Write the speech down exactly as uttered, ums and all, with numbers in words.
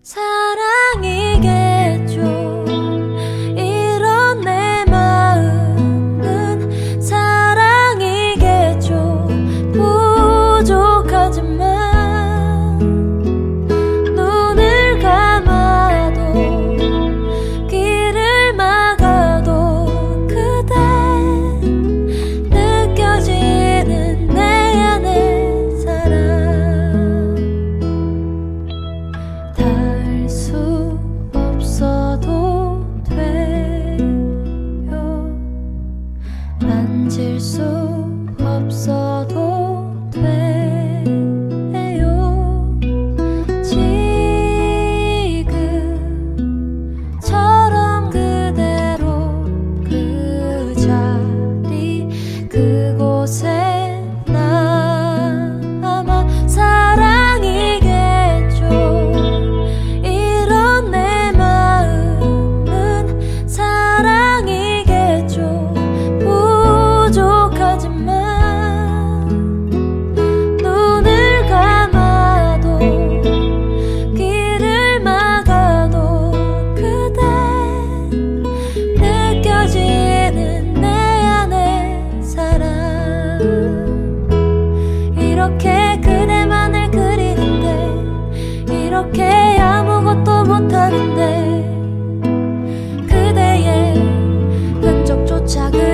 사랑이겠죠. 이런 내 마음은 사랑이겠죠. 부족하지만 눈을 감아도 길을 막아도 그대 느껴지는 내 안의 사랑. 닿을 수 없어도 돼요. 만질 수 없어도 돼요. 지금처럼 그대로 그 자리 그곳에 남아 사랑이겠죠. 이런 내 마음은 사랑이겠죠. 부족하지만 눈을 감아도 길을 막아도 그대 느껴지는 내 안의 사랑. 이렇게 그대만을 그리는데 이렇게 아무것도 못하는데 그대의 흔적조차 그